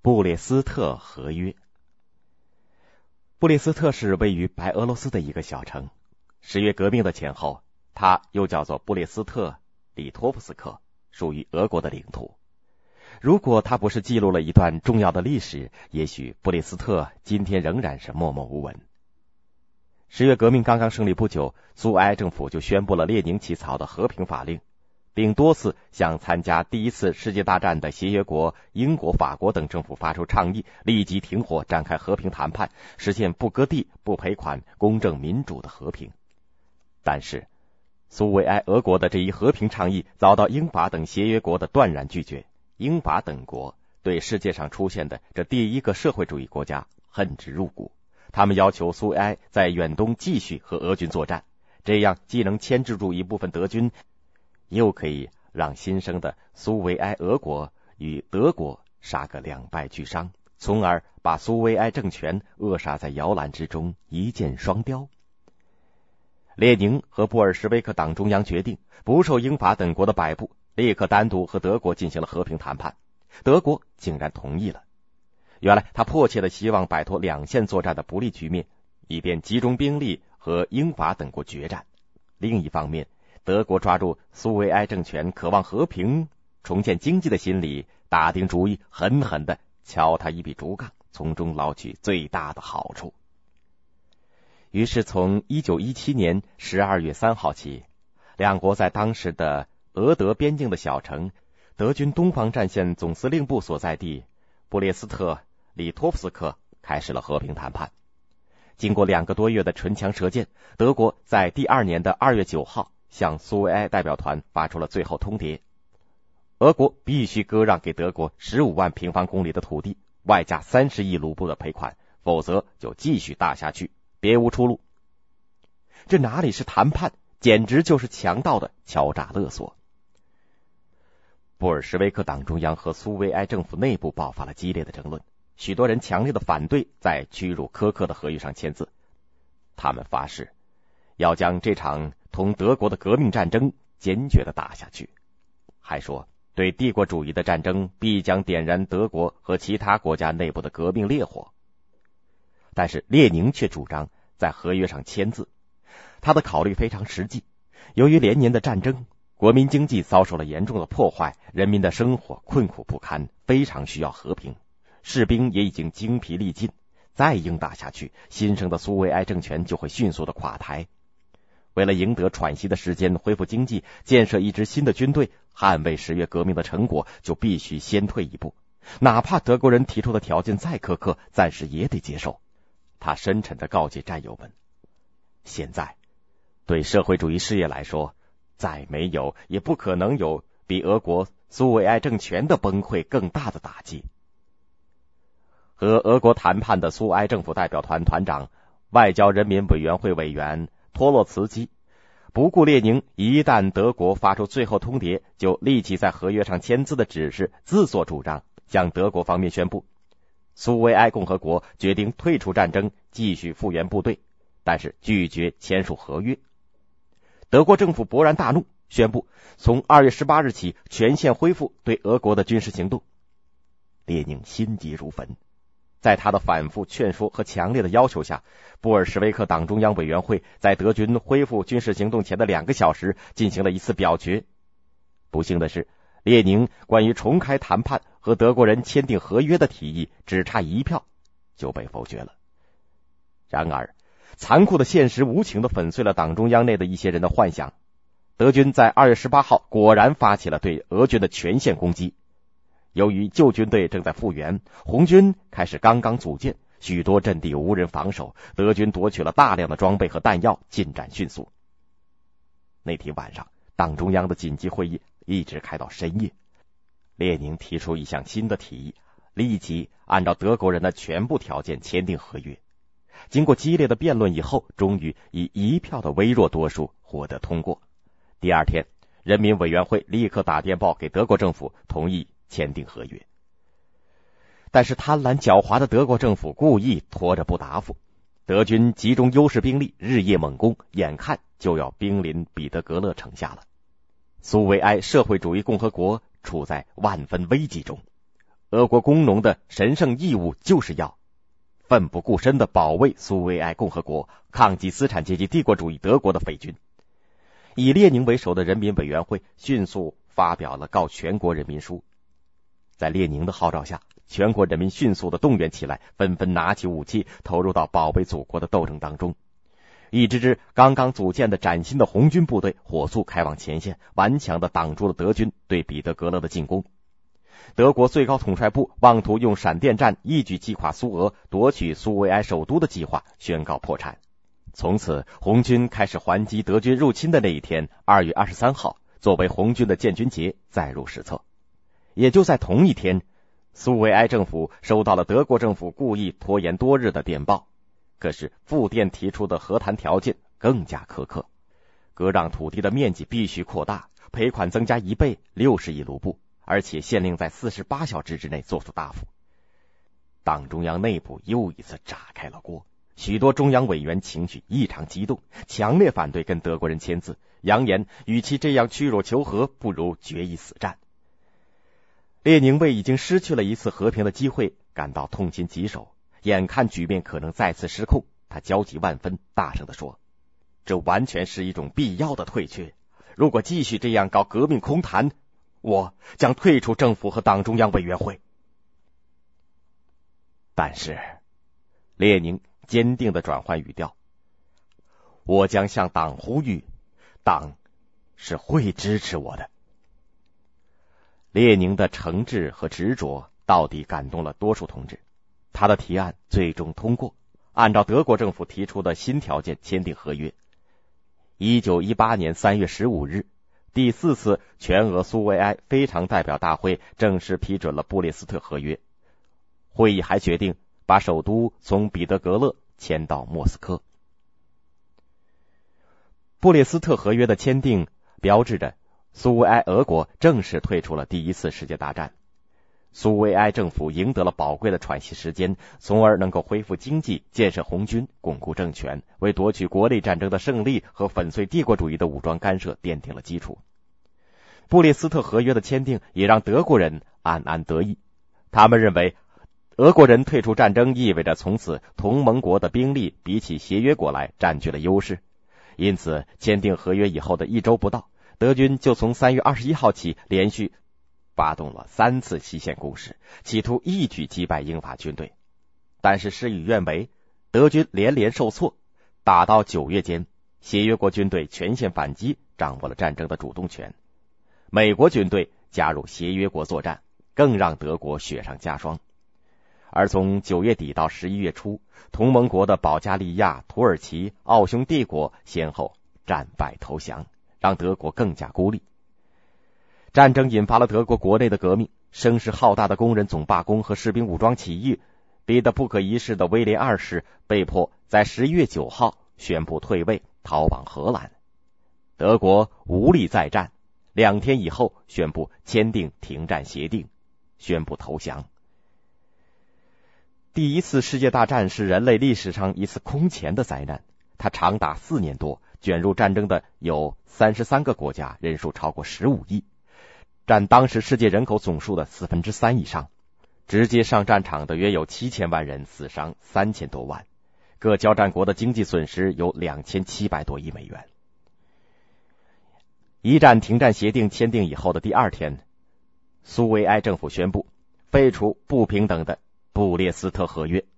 布列斯特合约。布列斯特是位于白俄罗斯的一个小城。十月革命的前后，它又叫做布列斯特里托夫斯克，属于俄国的领土。如果它不是记录了一段重要的历史，也许布列斯特今天仍然是默默无闻。十月革命刚刚胜利不久，苏维埃政府就宣布了列宁起草的和平法令，并多次向参加第一次世界大战的协约国英国、法国等政府发出倡议，立即停火，展开和平谈判，实现不割地、不赔款、公正民主的和平。但是苏维埃俄国的这一和平倡议遭到英法等协约国的断然拒绝。英法等国对世界上出现的这第一个社会主义国家恨之入骨，他们要求苏维埃在远东继续和俄军作战，这样既能牵制住一部分德军，又可以让新生的苏维埃俄国与德国杀个两败俱伤，从而把苏维埃政权扼杀在摇篮之中，一箭双雕。列宁和布尔什维克党中央决定不受英法等国的摆布，立刻单独和德国进行了和平谈判。德国竟然同意了。原来他迫切地希望摆脱两线作战的不利局面，以便集中兵力和英法等国决战。另一方面，德国抓住苏维埃政权渴望和平、重建经济的心理，打定主意狠狠地敲他一笔竹杠，从中捞取最大的好处。于是从1917年12月3号起，两国在当时的俄德边境的小城德军东方战线总司令部所在地布列斯特里托夫斯克开始了和平谈判。经过2个多月的唇枪舌剑，德国在第2年的2月9号向苏维埃代表团发出了最后通牒，俄国必须割让给德国15万平方公里的土地，外加30亿卢布的赔款，否则就继续打下去，别无出路。这哪里是谈判，简直就是强盗的敲诈勒索。布尔什维克党中央和苏维埃政府内部爆发了激烈的争论，许多人强烈的反对在屈辱苛刻的合约上签字。他们发誓要将这场同德国的革命战争坚决地打下去，还说对帝国主义的战争必将点燃德国和其他国家内部的革命烈火。但是列宁却主张在合约上签字，他的考虑非常实际。由于连年的战争，国民经济遭受了严重的破坏，人民的生活困苦不堪，非常需要和平。士兵也已经精疲力尽，再硬打下去，新生的苏维埃政权就会迅速的垮台。为了赢得喘息的时间，恢复经济，建设一支新的军队，捍卫10月革命的成果，就必须先退一步。哪怕德国人提出的条件再苛刻，暂时也得接受。他深沉地告诫战友们，现在对社会主义事业来说，再没有也不可能有比俄国苏维埃政权的崩溃更大的打击。和俄国谈判的苏维埃政府代表团团长、外交人民委员会委员托洛茨基不顾列宁一旦德国发出最后通牒，就立即在合约上签字的指示，自作主张向德国方面宣布，苏维埃共和国决定退出战争，继续复员部队，但是拒绝签署合约。德国政府勃然大怒，宣布从2月18日起全线恢复对俄国的军事行动。列宁心急如焚，在他的反复劝说和强烈的要求下，布尔什维克党中央委员会在德军恢复军事行动前的2个小时进行了一次表决。不幸的是，列宁关于重开谈判和德国人签订合约的提议只差1票就被否决了。然而残酷的现实无情地粉碎了党中央内的一些人的幻想。德军在2月18号果然发起了对俄军的全线攻击。由于旧军队正在复员，红军开始刚刚组建，许多阵地无人防守，德军夺取了大量的装备和弹药，进展迅速。那天晚上，党中央的紧急会议一直开到深夜。列宁提出一项新的提议，立即按照德国人的全部条件签订合约。经过激烈的辩论以后，终于以1票的微弱多数获得通过。第2天，人民委员会立刻打电报给德国政府，同意签订合约。但是贪婪狡猾的德国政府故意拖着不答复，德军集中优势兵力，日夜猛攻，眼看就要兵临彼得格勒城下了。苏维埃社会主义共和国处在万分危机中， 俄国工农的神圣义务就是要奋不顾身地保卫苏维埃共和国，抗击资产阶级帝国主义德国的匪军。以列宁为首的人民委员会迅速发表了告全国人民书。在列宁的号召下，全国人民迅速地动员起来，纷纷拿起武器，投入到保卫祖国的斗争当中。一支刚刚组建的崭新的红军部队火速开往前线，顽强地挡住了德军对彼得格勒的进攻。德国最高统帅部妄图用闪电战一举击垮苏俄，夺取苏维埃首都的计划宣告破产。从此，红军开始还击德军入侵的那一天，2月23号，作为红军的建军节载入史册。也就在同一天，苏维埃政府收到了德国政府故意拖延多日的电报。可是复电提出的和谈条件更加苛刻，割让土地的面积必须扩大，赔款增加1倍，60亿卢布，而且限令在48小时之内做出答复。党中央内部又一次炸开了锅，许多中央委员情绪异常激动，强烈反对跟德国人签字，扬言与其这样屈辱求和，不如决一死战。列宁为已经失去了一次和平的机会感到痛心疾首，眼看局面可能再次失控，他焦急万分，大声地说：这完全是一种必要的退却，如果继续这样搞革命空谈，我将退出政府和党中央委员会。但是列宁坚定地转换语调：我将向党呼吁，党是会支持我的。列宁的诚挚和执着到底感动了多数同志，他的提案最终通过，按照德国政府提出的新条件签订合约。1918年3月15日，第4次全俄苏维埃非常代表大会正式批准了布列斯特合约。会议还决定把首都从彼得格勒迁到莫斯科。布列斯特合约的签订标志着苏维埃俄国正式退出了第1次世界大战。苏维埃政府赢得了宝贵的喘息时间，从而能够恢复经济、建设红军、巩固政权，为夺取国内战争的胜利和粉碎帝国主义的武装干涉奠定了基础。布列斯特合约的签订也让德国人暗暗得意，他们认为俄国人退出战争意味着从此同盟国的兵力比起协约国来占据了优势，因此签订合约以后的1周不到，德军就从3月21号起连续发动了3次西线攻势，企图一举击败英法军队。但是事与愿违，德军连连受挫，打到9月间，协约国军队全线反击，掌握了战争的主动权。美国军队加入协约国作战，更让德国雪上加霜。而从9月底到11月初，同盟国的保加利亚、土耳其、奥匈帝国先后战败投降，让德国更加孤立。战争引发了德国国内的革命，声势浩大的工人总罢工和士兵武装起义，逼得不可一世的威廉2世被迫在11月9号宣布退位，逃往荷兰。德国无力再战，2天以后宣布签订停战协定，宣布投降。第1次世界大战是人类历史上一次空前的灾难，它长达4年多，卷入战争的有33个国家，人数超过15亿，占当时世界人口总数的3%以上。直接上战场的约有7000万人，死伤3000多万，各交战国的经济损失有2700多亿美元。一战停战协定签订以后的第2天，苏维埃政府宣布废除不平等的布列斯特合约。